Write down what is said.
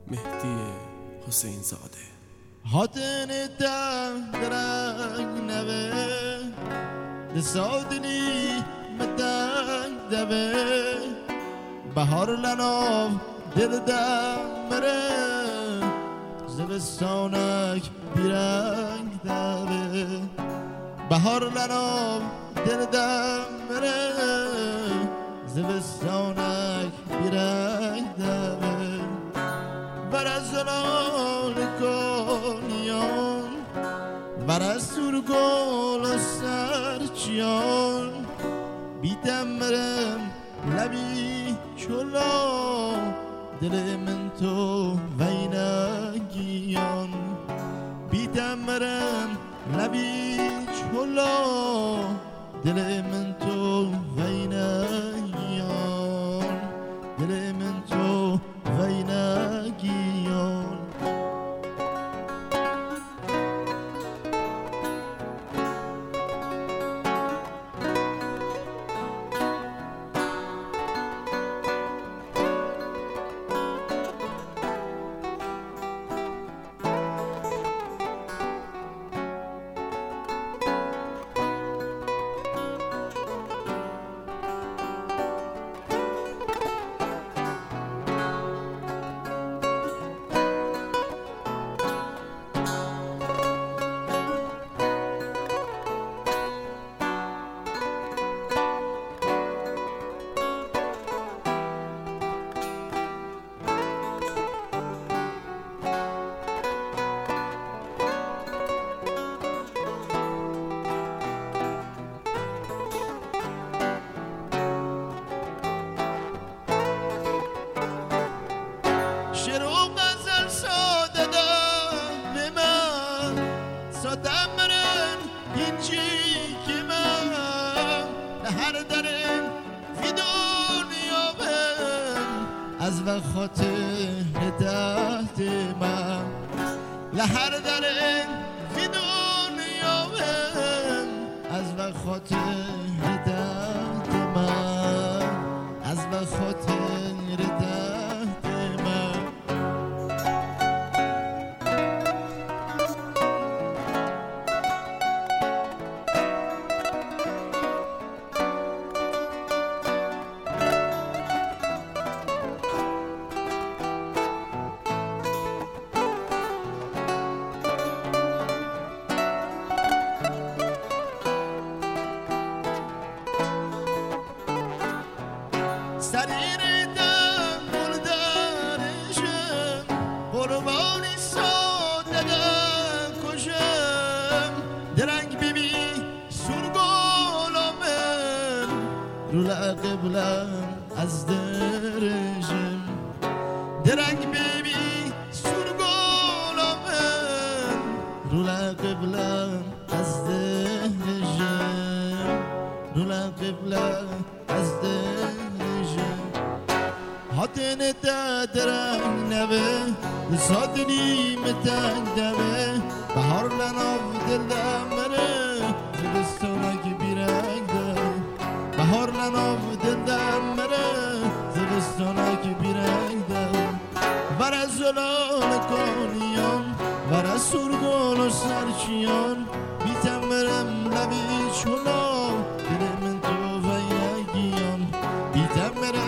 مهدی حسین زاده. هاتن درنگ نوه دسادلی متنگ دوه بهار لناف دل دمره زبستانک بیرنگ دوه بهار لناف دل دمره زبستانک بیرنگ دوه برزلال کنیان برزور گل و سرچیان بیدم برم لبی چلا دل من تو وینگیان بیدم برم لبی چلا دل من تو وینگیان دل من تو وینگیان شعر و غزل ساده دم به من سادم برن هیچی که من هر درم فی دنیا بم از خاطر دهت من لهر درم فی دنیا بم از خاطر دهت من از خاطر دهت من سریر دم بلدرشم قربانی ساده دم کشم درنگ بیبی سرگلامن رو لقبلم از درشم درنگ بیبی سرگلامن رو لقبلم از درشم رو لقبلم از درشم هاتن درنگ نوه لسادلی متنگ دوه بهار لناف دل دمره زبستانک بیرنگ دوه بهار لناف دل دمره زبستانک بیرنگ دوه برز زلال کنیان برز سرگل و سرچیان بیتم برم لبی چلا دل من تو وینگیان بیتم برم